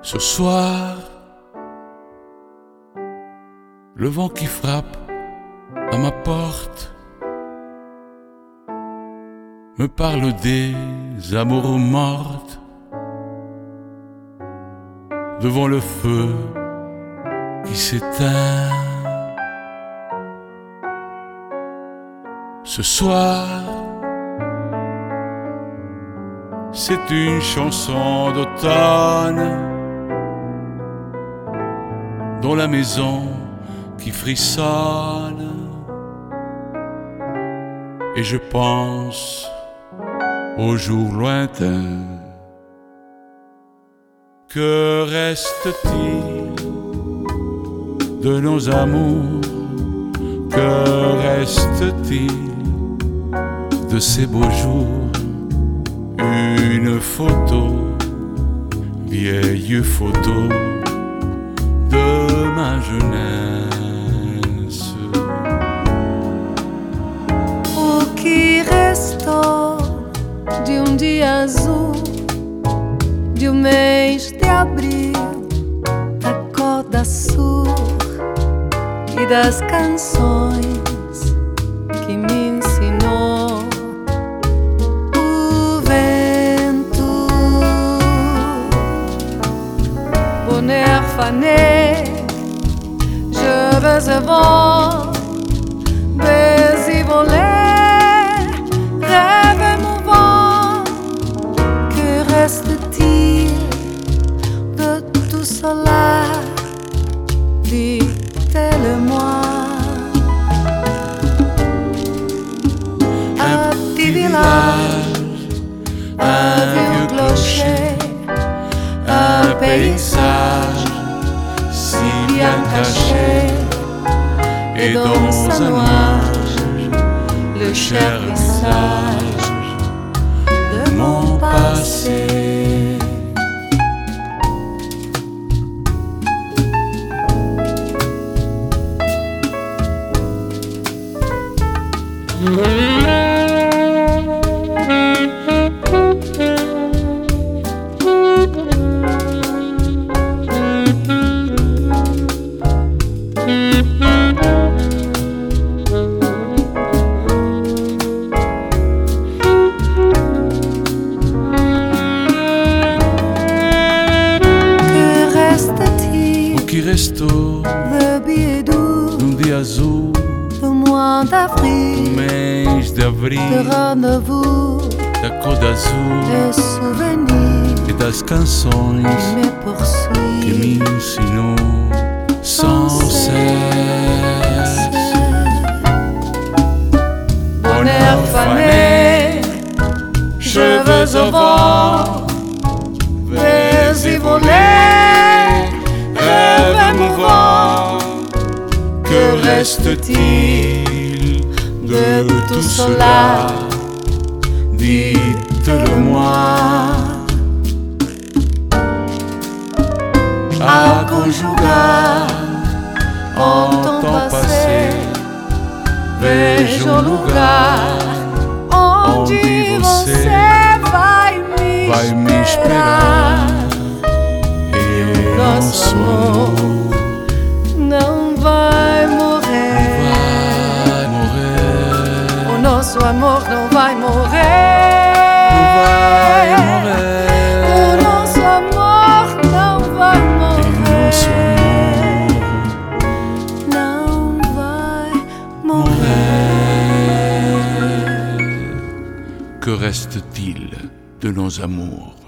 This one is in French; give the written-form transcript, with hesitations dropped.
Ce soir, le vent qui frappe à ma porte me parle des amours mortes devant le feu qui s'éteint. Ce soir, c'est une chanson d'automne dans la maison qui frissonne, et je pense aux jours lointains. Que reste-t-il de nos amours? Que reste-t-il de ces beaux jours? Une photo, vieille photo de ma jeunesse. O que restou de dia azul, de mês de abril, da cor da sur e das canções que me ensinou o vento. Bonheur fané, je veux avant, baiser voler, rêve émouvant. Que reste-t-il de tout cela? Dites-le-moi. Un petit village, un vieux clocher, un paysage si bien caché, et dans sa nuage le cher visage de mon passé. Que restou de billet doux, num dia azul do mois d'avril, mês de abril, de rendez-vous, da cor azul de souvenirs e das canções qui me que poursuivent me ensinou sans cesse. Bonheur fané, je veux au vent, vais-y voler, rêve émouvant. Que reste-t-il de tout cela? Dites-le-moi. À conjugar en temps passé, vejo o lugar onde você vai me esperar. E nosso amor não vai morrer. Vai morrer. O nosso amor não vai morrer. Não vai morrer. O nosso amor não vai morrer. Não vai morrer. Que reste-t-il de nos amours?